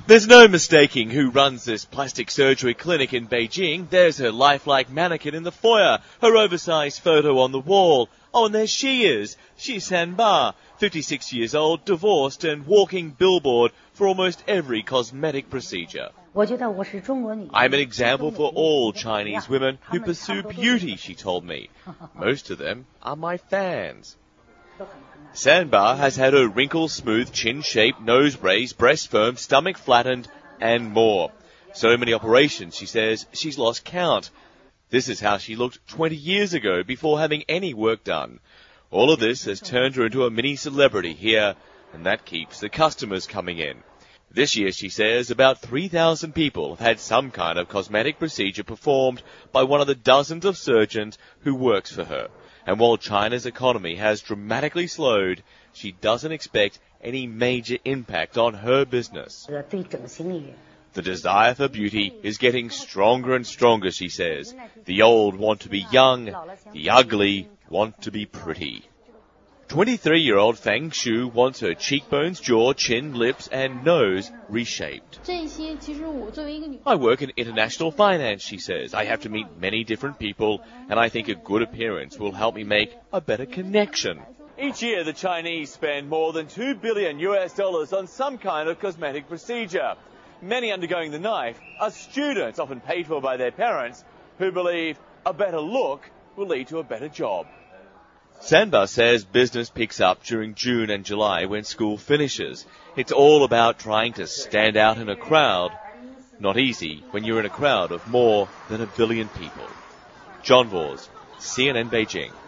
There's no mistaking who runs this plastic surgery clinic in Beijing. There's her lifelike mannequin in the foyer, her oversized photo on the wall. Oh, and there she is. She's Sanba, 56 years old, divorced and walking billboard for almost every cosmetic procedure. I'm an example for all Chinese women who pursue beauty, she told me. Most of them are my fans. Sanba has had her wrinkle-smooth, chin-shaped, nose raised, breast firm, stomach flattened, and more. So many operations, she says, she's lost count. This is how she looked 20 years ago before having any work done. All of this has turned her into a mini-celebrity here, and that keeps the customers coming in. This year, she says, about 3,000 people have had some kind of cosmetic procedure performed by one of the dozens of surgeons who works for her. And while China's economy has dramatically slowed, she doesn't expect any major impact on her business. The desire for beauty is getting stronger and stronger, she says. The old want to be young, the ugly want to be pretty. 23-year-old Feng Shu wants her cheekbones, jaw, chin, lips, and nose reshaped. I work in international finance, she says. I have to meet many different people, and I think a good appearance will help me make a better connection. Each year, the Chinese spend more than $2 billion on some kind of cosmetic procedure. Many undergoing the knife are students, often paid for by their parents, who believe a better look will lead to a better job. Sanba says business picks up during June and July when school finishes. It's all about trying to stand out in a crowd. Not easy when you're in a crowd of more than 1 billion people. John Vors, CNN Beijing.